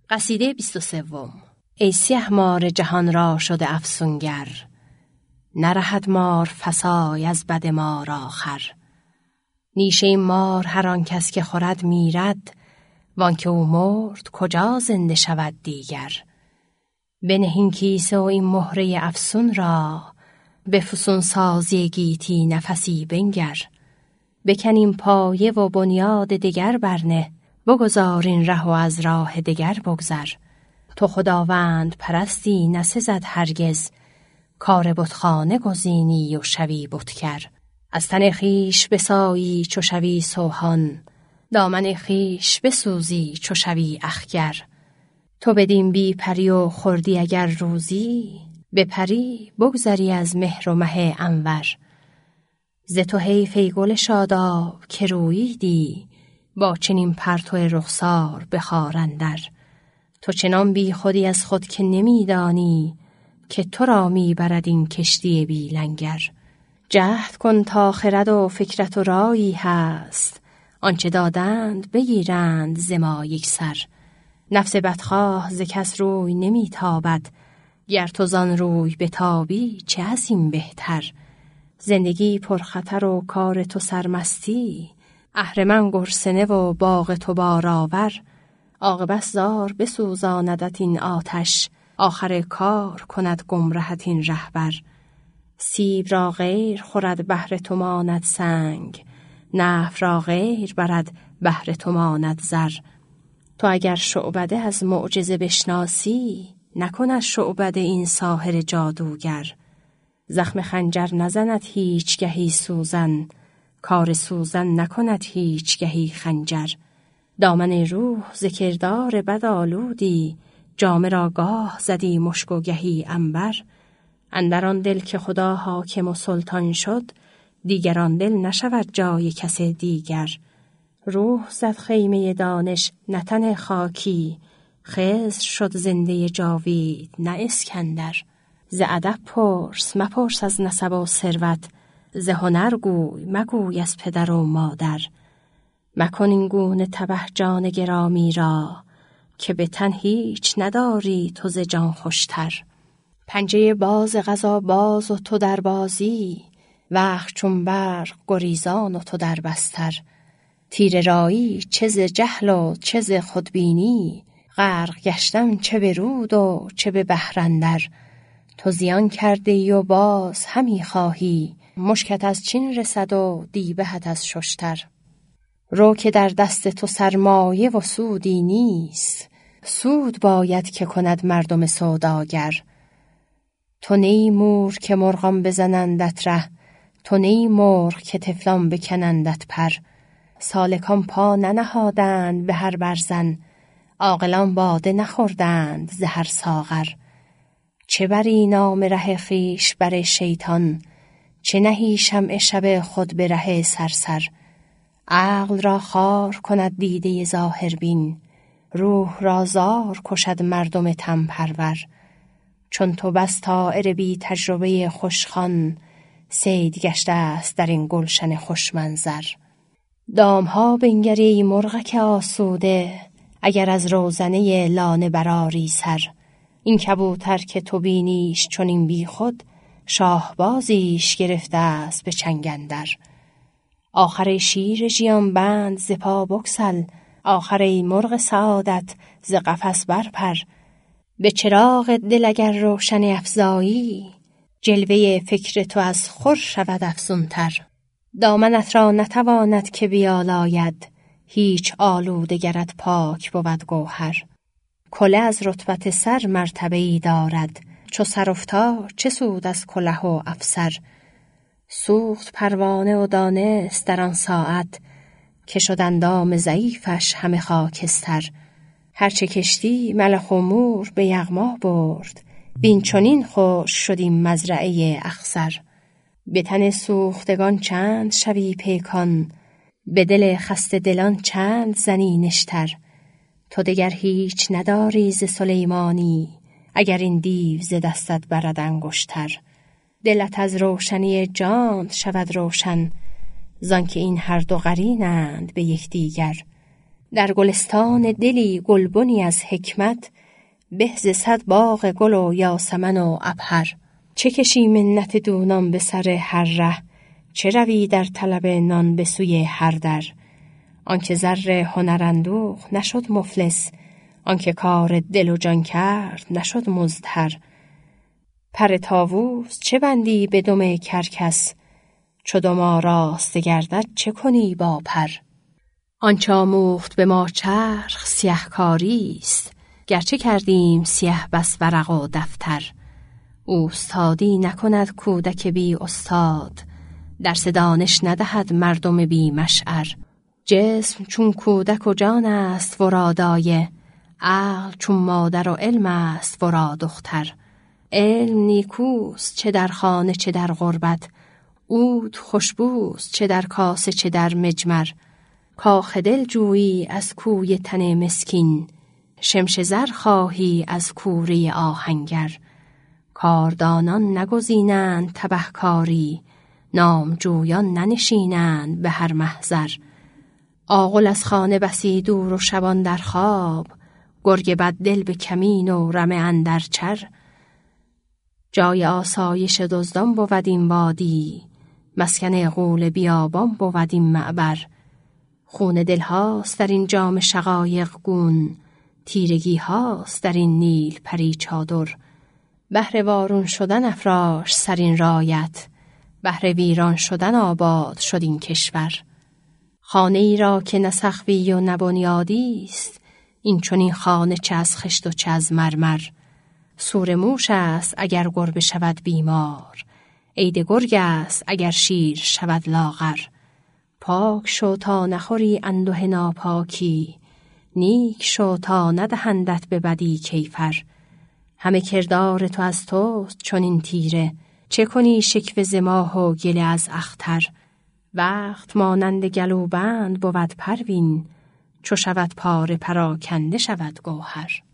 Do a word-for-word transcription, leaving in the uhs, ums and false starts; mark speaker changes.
Speaker 1: قصیده بیست و سوم. ای سیه مار جهان را شده افسونگر، نرهد مار فسای از بد مار آخر. نیشه مار هر آن کس که خورد میرد، وان که او مرد کجا زنده شود دیگر. بنه این کیسه و این مهره افسون را، به فسون سازی گیتی نفسی بنگر. بکنیم پایه و بنیاد دگر برنه، بگذار این ره و از راه دگر بگذر. تو خداوند پرستی نسزد هرگز، کار بتخانه گزینی و شوی بتگر. از تن خویش بسایی چو شوی سوهان، دامن خویش بسوزی چو شوی اخگر. تو بدین بی پری و خوردی اگر روزی، به پری بگذری از مهر و مه انور. ز تو حیف ای گل شاداب که روییدی، با چنین پرتو رخسار به خار اندر. تو چنان بی خودی از خود که نمیدانی، که تو را میبرد این کشتی بی لنگر. جهد کن تا خرد و فکرت و رایی هست، آنچه دادند بگیرند ز ما یک سر. نفس بدخواه ز کس روی نمیتابد، گر تو زان روی بتابی چه از این بهتر. زندگی پرخطر و کار تو سرمستی، اهرمن گرسنه و باغ تو بارآور. عاقبت زار بسوزاندت این آتش، آخر کار کند گمرهت این رهبر. سیب را غیر خورد بهر تو ماند سنگ، نفع را غیر برد بهر تو ماند زر. تو اگر شعبده از معجزه بشناسی، نکند شعبده این ساحر جادوگر. زخم خنجر نزند هیچ گهی سوزن، کار سوزن نکند هیچ گهی خنجر. دامن روح ز کردار بد آلودی، جامه را گاه زدی مشک و گهی عنبر. اندر آن دل که خدا حاکم و سلطان شد، دیگر آن دل نشود جای کس دیگر. روح زد خیمه دانش نه تن خاکی، خضر شد زنده جاوید نه اسکندر. ز ادب پرس مپرس از نسب و ثروت، ز هنر گوی مگوی از پدر و مادر. مکن این گونه تبه جان گرامی را، که به تن هیچ نداری تو ز جان خوشتر. پنجه باز قضا باز و تو در بازی، وقت چون برق گریزان و تو در بستر. تیر رایی چه ز جهل و چه ز خودبینی، غرق گشتم چه به رود و چه به بحر اندر. تو زیان کرده ای و باز همی خواهی، مشکت از چین رسد و دیبهت از ششتر. رو که در دست تو سرمایه و سودی نیست، سود باید که کند مردم سوداگر. تو نی مور که مرغان بزنندت ره، تو نی مرغ که طفلان بکنندت پر. سالکان پا ننهادند به هر برزن، عاقلان باده نخوردند ز هر ساغر. چه بری نام ره خویش بر شیطان، چه نهی شمع شب خود به ره سرسر. عقل را خار کند دیده ظاهر بین، روح را زار کشد مردم تن پرور. چون تو بس طایر بی تجربه خوشخوان، صید گشته است در این گلشن خوش منظر. دامها بنگری ای مرغک آسوده، اگر از روزنه لانه برآری سر. این کبوتر که تو بینیش چنین بی خود، شاهبازیش گرفته است به چنگ اندر. آخر ای شیر ژیان بند ز پا بگسل، آخر ای مرغ سعادت ز قفس برپر. به چراغ دل اگر روشن افزایی، جلوه فکر تو از خور شود افزونتر. دامنت را نتواند که بیالاید، هیچ آلوده گرت پاک بود گوهر. کله از رتبت سر مرتبه‌ای دارد، چو سر افتاد چه سود از کله و افسر. سوخت پروانه و دانست در آن ساعت، که شد اندام ضعیفش همه خاکستر. هرچه کشتی ملخ و مور به یغما برد، بین چنین خشک شد این مزرعه اخضر. به تن سوختگان چند شوی پیکان، به دل خسته دلان چند زنی نشتر. تو دگر هیچ نداری ز سلیمانی، اگر این دیو ز دستت برد انگشتر. دلت از روشنی جان شود روشن، زان که این هر دو قرینند به یکدیگر. در گلستان دلی گلبنی از حکمت، به ز صد باغ گل و یاسمن و عبهر. چه کشی منت دونان به سر هر ره، چه روی در طلب نان به سوی هر در. آنکه زر هنر اندوخت نشد مفلس، آنکه کار دل و جان کرد نشد مضطر. پر طاووس چه بندی به دم کرکس، چو دم آراسته گردد چه کنی با پر. آنچه آموخت به ما چرخ سیه کاری است، گرچه کردیم سیه بس ورق و دفتر. اوستادی نکند کودک بی استاد، درس دانش ندهد مردم بی مشعر. جسم چون کودک و جان است ورا دایه، عقل چون مادر و علم است ورا دختر. علم نیکوست چه در خانه چه در غربت، عود خوشبوست چه در کاسه چه در مجمر. کاخ دل جویی از کوی تن مسکین، شمش زر خواهی از کوره آهنگر. کاردانان نگزینند تبهکاری، نامجویان ننشینند به هر محضر. آغل از خانه بسی دور و شبان در خواب، گرگ بد دل به کمین و رمه اندر چر. جای آسایش دزدان بود این وادی، مسکن غول بیابان بود این معبر. خون دل هاست در این جام شقایق گون، تیرگی هاست در این نیل پری چادر. بهر وارون شدن افراش سر این رایت، بهر ویران شدن آباد شد این کشور. خانه ای را که نه سقفی و نه بنیادی است، این چنین خانه چه از خشت و چه از مرمر. سور موش است اگر گربه شود بیمار، عید گرگ است اگر شیر شود لاغر. پاک شو تا نخوری انده ناپاکی، نیک شو تا ندهندت به بدی کیفر. همه کردار تو از توست چنین تیره، چه کنی شکوه ز ماه و گله از اختر. وقت مانند گلوبند بود پروین، چو شود پاره پراکنده شود گوهر.